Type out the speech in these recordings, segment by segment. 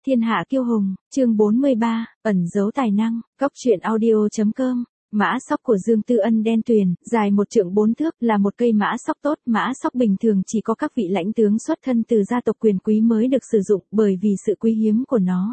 Thiên hạ kiêu hùng, chương 43, ẩn giấu tài năng, góc truyện audio.com. Mã sóc của Dương Tư Ân đen tuyền, dài 1 trượng 4 thước, là một cây mã sóc tốt. Mã sóc bình thường chỉ có các vị lãnh tướng xuất thân từ gia tộc quyền quý mới được sử dụng, bởi vì sự quý hiếm của nó.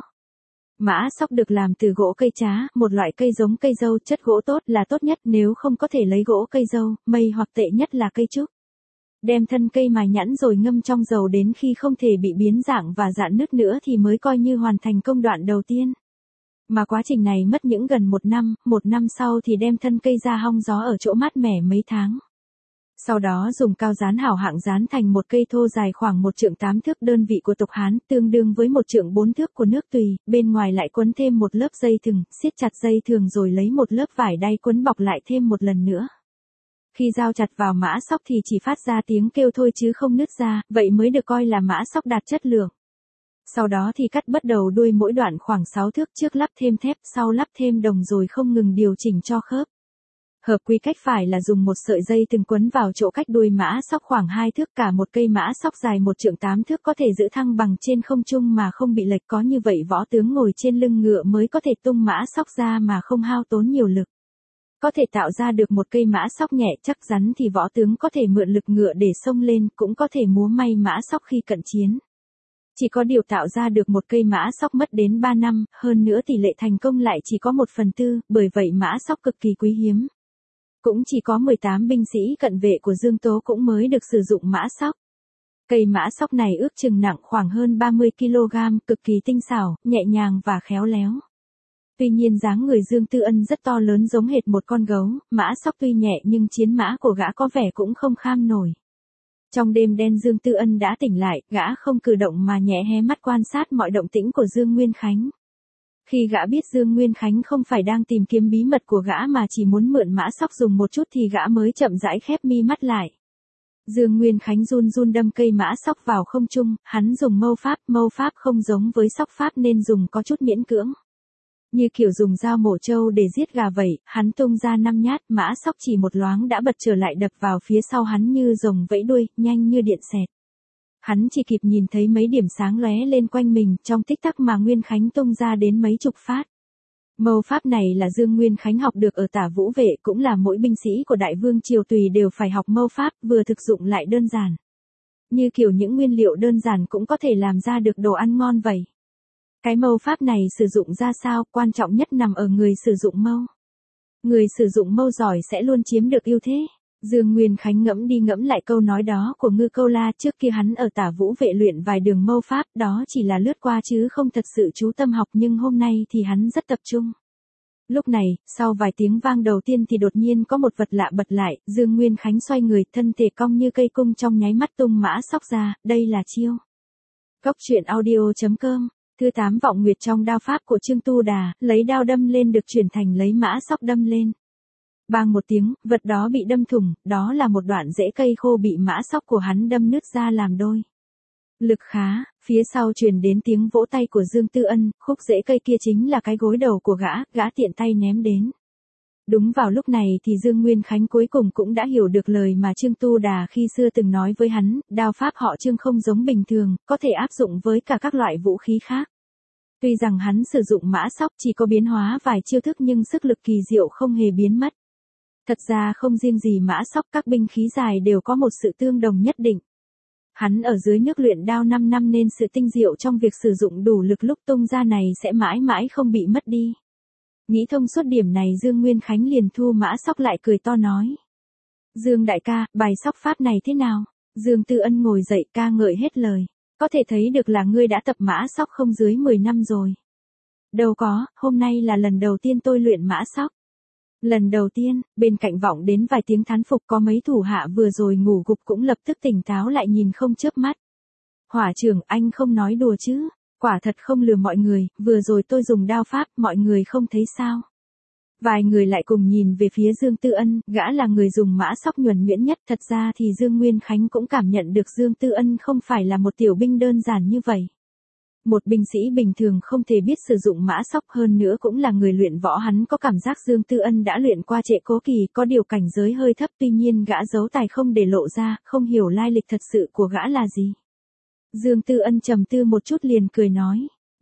Mã sóc được làm từ gỗ cây trá, một loại cây giống cây dâu. Chất gỗ tốt là tốt nhất, nếu không có thể lấy gỗ cây dâu, mây hoặc tệ nhất là cây trúc. Đem thân cây mài nhẵn rồi ngâm trong dầu đến khi không thể bị biến dạng và rạn nứt nữa thì mới coi như hoàn thành công đoạn đầu tiên. Mà quá trình này mất những gần 1 năm sau thì đem thân cây ra hong gió ở chỗ mát mẻ mấy tháng. Sau đó dùng cao dán hảo hạng dán thành một cây thô dài khoảng 1 trượng 8 thước, đơn vị của tộc Hán, tương đương với 1 trượng 4 thước của nước Tùy. Bên ngoài lại quấn thêm một lớp dây thừng, siết chặt dây thừng rồi lấy một lớp vải đay quấn bọc lại thêm một lần nữa. Khi dao chặt vào mã sóc thì chỉ phát ra tiếng kêu thôi chứ không nứt ra, vậy mới được coi là mã sóc đạt chất lượng. Sau đó thì cắt bất đầu đuôi mỗi đoạn khoảng 6 thước, trước lắp thêm thép, sau lắp thêm đồng rồi không ngừng điều chỉnh cho khớp. Hợp quy cách phải là dùng một sợi dây từng quấn vào chỗ cách đuôi mã sóc khoảng 2 thước. Cả một cây mã sóc dài 1 trượng 8 thước có thể giữ thăng bằng trên không trung mà không bị lệch, có như vậy võ tướng ngồi trên lưng ngựa mới có thể tung mã sóc ra mà không hao tốn nhiều lực. Có thể tạo ra được một cây mã sóc nhẹ chắc rắn thì võ tướng có thể mượn lực ngựa để xông lên, cũng có thể múa may mã sóc khi cận chiến. Chỉ có điều tạo ra được một cây mã sóc mất đến 3 năm, hơn nữa tỷ lệ thành công lại chỉ có 1/4, bởi vậy mã sóc cực kỳ quý hiếm. Cũng chỉ có 18 binh sĩ cận vệ của Dương Tố cũng mới được sử dụng mã sóc. Cây mã sóc này ước chừng nặng khoảng hơn 30 kg, cực kỳ tinh xảo, nhẹ nhàng và khéo léo. Tuy nhiên dáng người Dương Tư Ân rất to lớn giống hệt một con gấu. Mã sóc tuy nhẹ nhưng chiến mã của gã có vẻ cũng không kham nổi. Trong đêm đen Dương Tư Ân đã tỉnh lại, gã không cử động mà nhẹ hé mắt quan sát mọi động tĩnh của Dương Nguyên Khánh. Khi gã biết Dương Nguyên Khánh không phải đang tìm kiếm bí mật của gã mà chỉ muốn mượn mã sóc dùng một chút thì gã mới chậm rãi khép mi mắt lại. Dương Nguyên Khánh run run đâm cây mã sóc vào không trung, hắn dùng mâu pháp không giống với sóc pháp nên dùng có chút miễn cưỡng. Như kiểu dùng dao mổ trâu để giết gà vậy, hắn tung ra 5 nhát, mã sóc chỉ một loáng đã bật trở lại đập vào phía sau hắn như rồng vẫy đuôi, nhanh như điện xẹt. Hắn chỉ kịp nhìn thấy mấy điểm sáng lóe lên quanh mình, trong tích tắc mà Nguyên Khánh tung ra đến mấy chục phát. Mâu pháp này là Dương Nguyên Khánh học được ở Tả Vũ Vệ, cũng là mỗi binh sĩ của Đại Vương Triều Tùy đều phải học mâu pháp, vừa thực dụng lại đơn giản. Như kiểu những nguyên liệu đơn giản cũng có thể làm ra được đồ ăn ngon vậy. Cái mâu pháp này sử dụng ra sao, quan trọng nhất nằm ở người sử dụng mâu. Người sử dụng mâu giỏi sẽ luôn chiếm được ưu thế. Dương Nguyên Khánh ngẫm đi ngẫm lại câu nói đó của Ngư Câu La, trước kia hắn ở Tả Vũ Vệ luyện vài đường mâu pháp, đó chỉ là lướt qua chứ không thật sự chú tâm học, nhưng hôm nay thì hắn rất tập trung. Lúc này, sau vài tiếng vang đầu tiên thì đột nhiên có một vật lạ bật lại, Dương Nguyên Khánh xoay người, thân thể cong như cây cung trong nháy mắt tung mã sóc ra, đây là chiêu. Góc truyện audio.com. Thứ 8 vọng nguyệt trong đao pháp của Trương Tu Đà, lấy đao đâm lên được chuyển thành lấy mã sóc đâm lên. Bang một tiếng, vật đó bị đâm thủng, đó là một đoạn rễ cây khô bị mã sóc của hắn đâm nứt ra làm đôi. Lực khá, phía sau truyền đến tiếng vỗ tay của Dương Tư Ân, khúc rễ cây kia chính là cái gối đầu của gã tiện tay ném đến. Đúng vào lúc này thì Dương Nguyên Khánh cuối cùng cũng đã hiểu được lời mà Trương Tu Đà khi xưa từng nói với hắn, đao pháp họ Trương không giống bình thường, có thể áp dụng với cả các loại vũ khí khác. Tuy rằng hắn sử dụng mã sóc chỉ có biến hóa vài chiêu thức nhưng sức lực kỳ diệu không hề biến mất. Thật ra không riêng gì mã sóc, các binh khí dài đều có một sự tương đồng nhất định. Hắn ở dưới nước luyện đao 5 năm nên sự tinh diệu trong việc sử dụng đủ lực lúc tung ra này sẽ mãi mãi không bị mất đi. Nghĩ thông suốt điểm này Dương Nguyên Khánh liền thu mã sóc lại, cười to nói. Dương đại ca, bài sóc pháp này thế nào? Dương Tư Ân ngồi dậy ca ngợi hết lời. Có thể thấy được là ngươi đã tập mã sóc không dưới 10 năm rồi. Đâu có, hôm nay là lần đầu tiên tôi luyện mã sóc. Lần đầu tiên, bên cạnh vọng đến vài tiếng thán phục, có mấy thủ hạ vừa rồi ngủ gục cũng lập tức tỉnh táo lại nhìn không chớp mắt. Hỏa trưởng, anh không nói đùa chứ? Quả thật không lừa mọi người, vừa rồi tôi dùng đao pháp, mọi người không thấy sao? Vài người lại cùng nhìn về phía Dương Tư Ân, gã là người dùng mã sóc nhuần nhuyễn nhất. Thật ra thì Dương Nguyên Khánh cũng cảm nhận được Dương Tư Ân không phải là một tiểu binh đơn giản như vậy. Một binh sĩ bình thường không thể biết sử dụng mã sóc, hơn nữa cũng là người luyện võ, hắn có cảm giác Dương Tư Ân đã luyện qua Trệ Cố Kỳ, có điều cảnh giới hơi thấp, tuy nhiên gã giấu tài không để lộ ra, không hiểu lai lịch thật sự của gã là gì. Dương Tư Ân trầm tư một chút liền cười nói.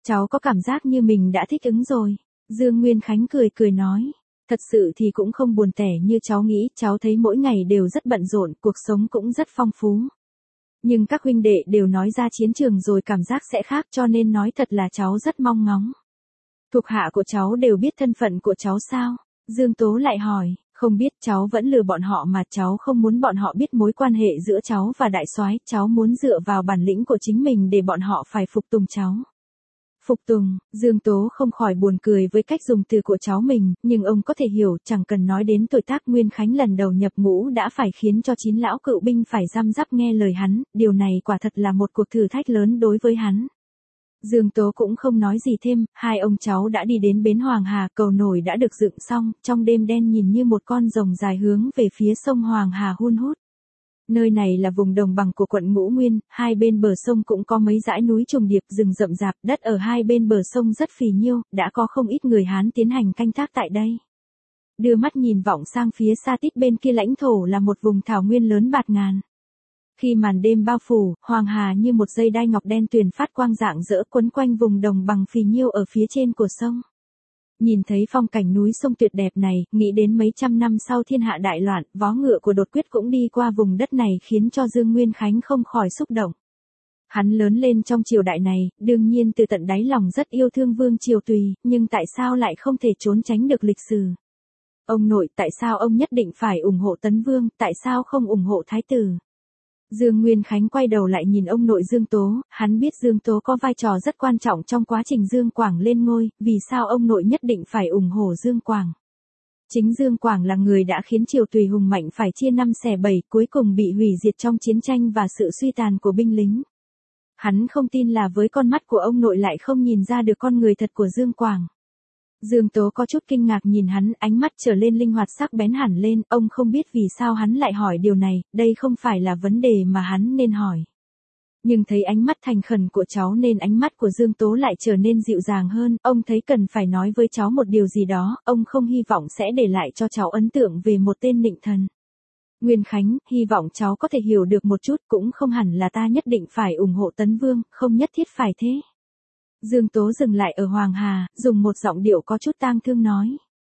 Cháu có cảm giác như mình đã thích ứng rồi. Dương Nguyên Khánh cười cười nói. Thật sự thì cũng không buồn tẻ như cháu nghĩ, cháu thấy mỗi ngày đều rất bận rộn, cuộc sống cũng rất phong phú. Nhưng các huynh đệ đều nói ra chiến trường rồi cảm giác sẽ khác, cho nên nói thật là cháu rất mong ngóng. Thuộc hạ của cháu đều biết thân phận của cháu sao? Dương Tố lại hỏi. Không biết, cháu vẫn lừa bọn họ mà, cháu không muốn bọn họ biết mối quan hệ giữa cháu và đại soái, cháu muốn dựa vào bản lĩnh của chính mình để bọn họ phải phục tùng cháu. Phục tùng, Dương Tố không khỏi buồn cười với cách dùng từ của cháu mình, nhưng ông có thể hiểu, chẳng cần nói đến tuổi tác. Nguyên Khánh lần đầu nhập ngũ đã phải khiến cho 9 lão cựu binh phải răm rắp nghe lời hắn, điều này quả thật là một cuộc thử thách lớn đối với hắn. Dương Tố cũng không nói gì thêm, hai ông cháu đã đi đến bến Hoàng Hà, cầu nổi đã được dựng xong, trong đêm đen nhìn như một con rồng dài hướng về phía sông Hoàng Hà hun hút. Nơi này là vùng đồng bằng của quận Ngũ Nguyên, hai bên bờ sông cũng có mấy dãy núi trùng điệp, rừng rậm rạp, đất ở hai bên bờ sông rất phì nhiêu, đã có không ít người Hán tiến hành canh tác tại đây. Đưa mắt nhìn vọng sang phía xa tít bên kia lãnh thổ là một vùng thảo nguyên lớn bạt ngàn. Khi màn đêm bao phủ, Hoàng Hà như một dây đai ngọc đen tuyền phát quang rạng rỡ quấn quanh vùng đồng bằng phì nhiêu ở phía trên của sông. Nhìn thấy phong cảnh núi sông tuyệt đẹp này, nghĩ đến mấy trăm năm sau thiên hạ đại loạn, vó ngựa của Đột Quyết cũng đi qua vùng đất này khiến cho Dương Nguyên Khánh không khỏi xúc động. Hắn lớn lên trong triều đại này, đương nhiên từ tận đáy lòng rất yêu thương Vương Triều Tùy, nhưng tại sao lại không thể trốn tránh được lịch sử? Ông nội, tại sao ông nhất định phải ủng hộ Tấn Vương, tại sao không ủng hộ Thái tử? Dương Nguyên Khánh quay đầu lại nhìn ông nội Dương Tố, hắn biết Dương Tố có vai trò rất quan trọng trong quá trình Dương Quảng lên ngôi, vì sao ông nội nhất định phải ủng hộ Dương Quảng? Chính Dương Quảng là người đã khiến Triều Tùy hùng mạnh phải chia năm xẻ bảy, cuối cùng bị hủy diệt trong chiến tranh và sự suy tàn của binh lính. Hắn không tin là với con mắt của ông nội lại không nhìn ra được con người thật của Dương Quảng. Dương Tố có chút kinh ngạc nhìn hắn, ánh mắt trở lên linh hoạt sắc bén hẳn lên, ông không biết vì sao hắn lại hỏi điều này, đây không phải là vấn đề mà hắn nên hỏi. Nhưng thấy ánh mắt thành khẩn của cháu nên ánh mắt của Dương Tố lại trở nên dịu dàng hơn, ông thấy cần phải nói với cháu một điều gì đó, ông không hy vọng sẽ để lại cho cháu ấn tượng về một tên nịnh thần. Nguyên Khánh, hy vọng cháu có thể hiểu được một chút, cũng không hẳn là ta nhất định phải ủng hộ Tấn Vương, không nhất thiết phải thế. Dương Tố dừng lại ở Hoàng Hà, dùng một giọng điệu có chút tang thương nói.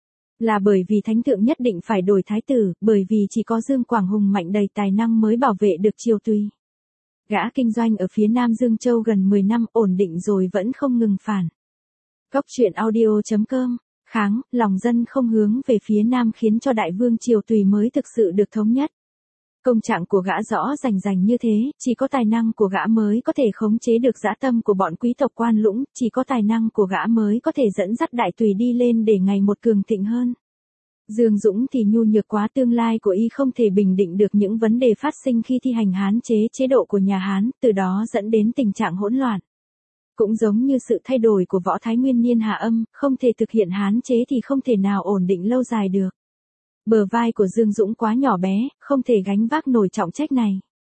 Là bởi vì thánh thượng nhất định phải đổi thái tử, bởi vì chỉ có Dương Quảng hùng mạnh đầy tài năng mới bảo vệ được Triều Tùy. Gã kinh doanh ở phía Nam Dương Châu gần 10 năm, ổn định rồi vẫn không ngừng phản. Cốc truyện audio.com, kháng, lòng dân không hướng về phía Nam khiến cho Đại Vương Triều Tùy mới thực sự được thống nhất. Công trạng của gã rõ rành rành như thế, chỉ có tài năng của gã mới có thể khống chế được dã tâm của bọn quý tộc quan lũng, chỉ có tài năng của gã mới có thể dẫn dắt Đại Tùy đi lên để ngày một cường thịnh hơn. Dương Dũng thì nhu nhược quá, tương lai của y không thể bình định được những vấn đề phát sinh khi thi hành Hán chế độ của nhà Hán, từ đó dẫn đến tình trạng hỗn loạn. Cũng giống như sự thay đổi của Võ Thái Nguyên niên Hạ Âm, không thể thực hiện Hán chế thì không thể nào ổn định lâu dài được. Bờ vai của Dương Dũng quá nhỏ bé, không thể gánh vác nổi trọng trách này.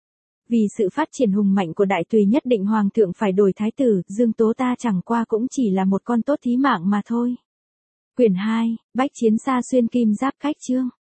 Vì sự phát triển hùng mạnh của Đại Tùy nhất định Hoàng thượng phải đổi thái tử, Dương Tố ta chẳng qua cũng chỉ là một con tốt thí mạng mà thôi. Quyển 2, Bách Chiến Sa Xuyên Kim Giáp Khách Chương.